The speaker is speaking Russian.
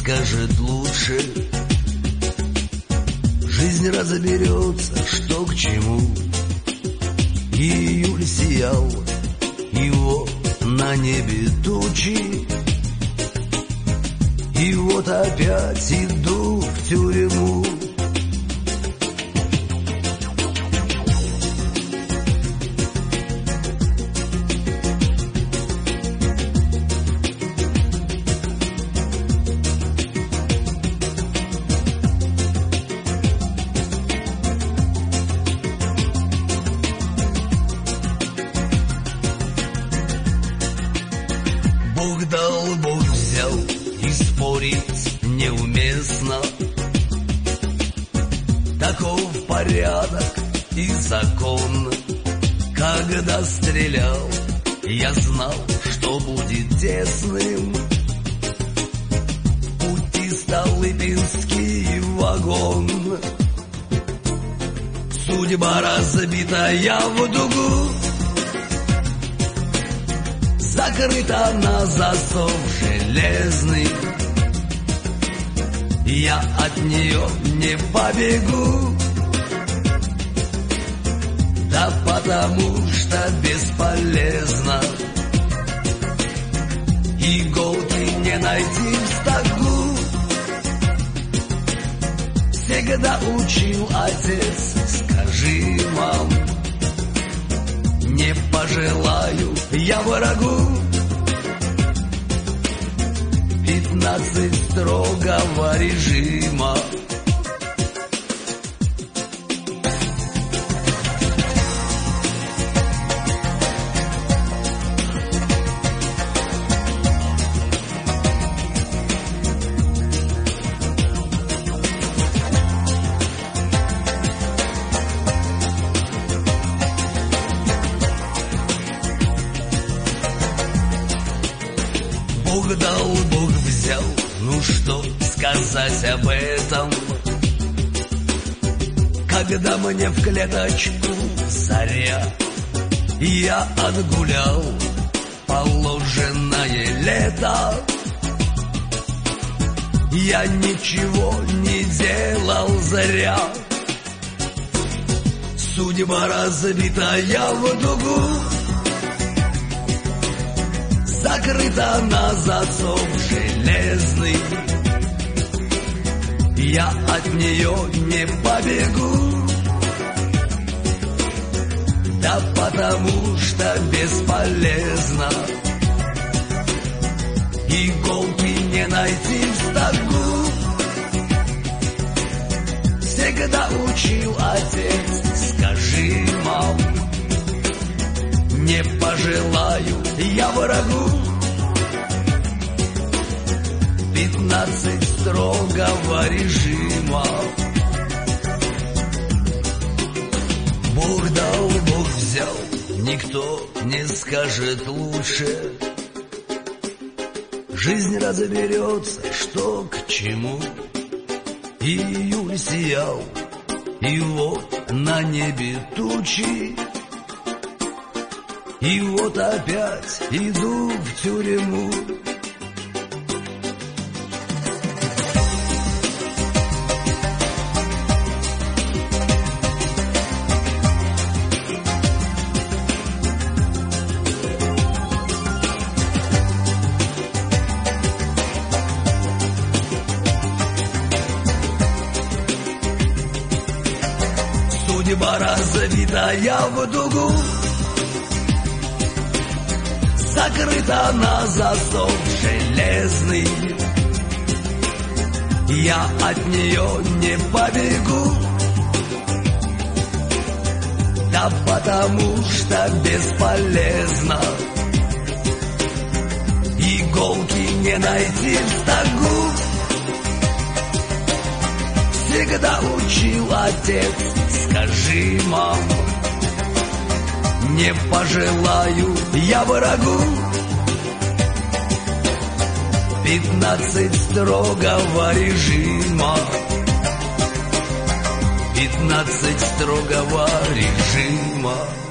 скажет лучше. Жизнь разберется, что к чему. Июль сиял, и вот на небе тучи. И вот опять иду в тюрьму. Бог дал, Бог взял, и спорить неуместно. Таков порядок и закон. Когда стрелял, я знал, что будет тесным. Пути Столыпинский вагон. Судьба разбитая в дугу, закрыта на засов железный. Я от нее не побегу, да потому что бесполезно. Иголки не найти в стогу. Всегда учил отец, скажи, мам, не пожелаю я врагу 15 строгого режима. Бог дал, Бог взял, ну что сказать об этом? Когда мне в клеточку заря, я отгулял положенное лето. Я ничего не делал зря. Судьба разбитая в дугу, закрыта на засов железный. Я от нее не побегу, да потому что бесполезно. Иголки не найти в стогу. Всегда учил отец, скажи, мам, не пожелаю я врагу 15 строгого режима. Бог дал, Бог взял, никто не скажет лучше. Жизнь разберется, что к чему. Июль сиял, и вот на небе тучи. И вот опять иду в тюрьму. Судьба разбитая в дугу, закрыта на засов железный. Я от нее не побегу, да потому что бесполезно. Иголки не найти в стогу. Всегда учил отец, скажи, мам, не пожелаю я врагу 15 строгого режима. 15 строгого режима.